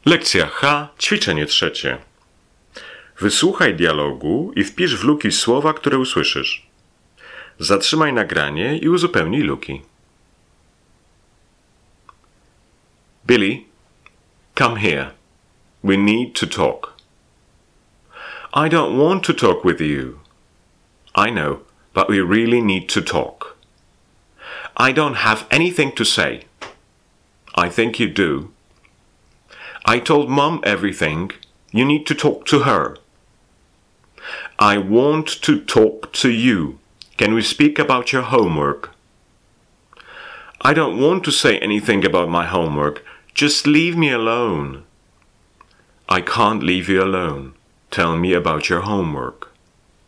Lekcja H, ćwiczenie trzecie. Wysłuchaj dialogu i wpisz w luki słowa, które usłyszysz. Zatrzymaj nagranie i uzupełnij luki. Billy, come here. We need to talk. I don't want to talk with you. I know, but we really need to talk. I don't have anything to say. I think you do. I told Mom everything. You need to talk to her. I want to talk to you. Can we speak about your homework? I don't want to say anything about my homework. Just leave me alone. I can't leave you alone. Tell me about your homework.